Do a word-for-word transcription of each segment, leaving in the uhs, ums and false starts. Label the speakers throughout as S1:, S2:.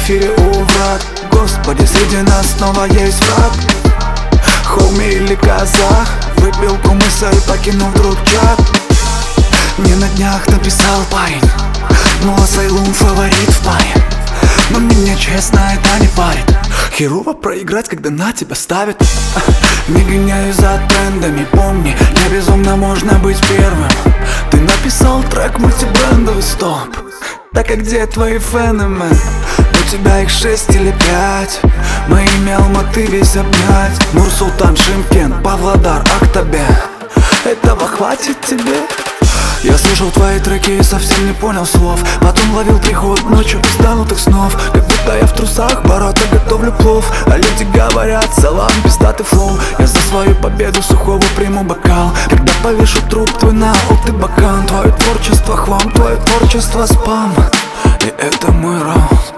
S1: квартире у врат. Господи, среди нас снова есть враг. Хоуми или казах, выпил кумыса и покинул вдруг чат. Мне на днях написал парень: ну Асайлум фаворит в паре. Но меня честно это не парит. Херово проиграть, когда на тебя ставят. Не гоняюсь за трендами, помни, не безумно можно быть первым. Ты написал трек мультибрендовый, стоп. Так а где твои фэны, мэн? У тебя их шесть или пять. Моими Алматы весь обнять. Нур-Султан, Шымкент, Павлодар, Актобе. Этого хватит тебе? Я слушал твои треки и совсем не понял слов. Потом ловил приход ночью пизданутых снов. Как будто я в трусах, борота готовлю плов. А люди говорят: салам, пиздатый флоу. Я за свою победу сухого приму бокал. Когда повешу труп твой на алты бакан. Твое творчество хлам, твое творчество спам. И это мой раунд.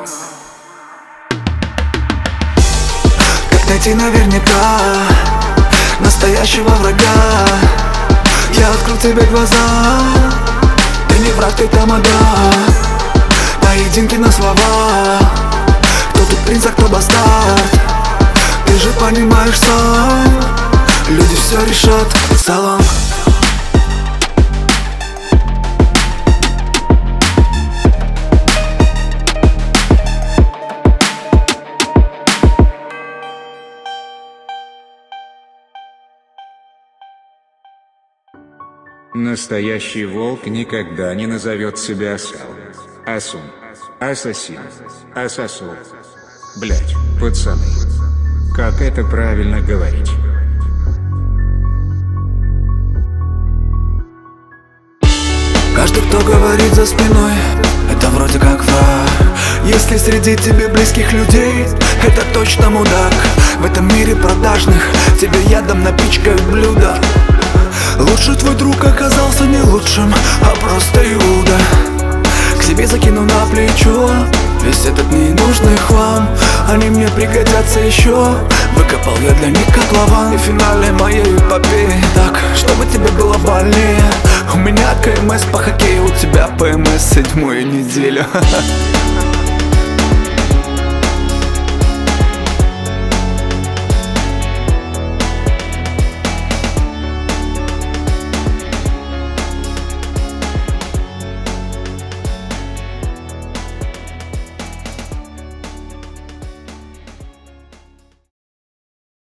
S1: Как найти наверняка настоящего врага? Я открыл тебе глаза. Ты не враг, ты тамада. Поединки на слова. Кто тут принц, а кто бастард? Ты же понимаешь сам. Люди все решат. Салам.
S2: Настоящий волк никогда не назовет себя асалом. Асун. Ассасин. Асасу. Блять, пацаны. Как это правильно говорить?
S1: Каждый, кто говорит за спиной, это вроде как враг. Если среди тебе близких людей, это точно мудак. В этом мире продажных тебе ядом напичкают блюда. Лучший твой друг оказался не лучшим, а просто Иуда. К себе закину на плечо весь этот ненужный хлам. Они мне пригодятся еще. Выкопал я для них котлован. И в финале моей эпопеи так, чтобы тебе было больнее. У меня КМС по хоккею, у тебя ПМС седьмую неделю.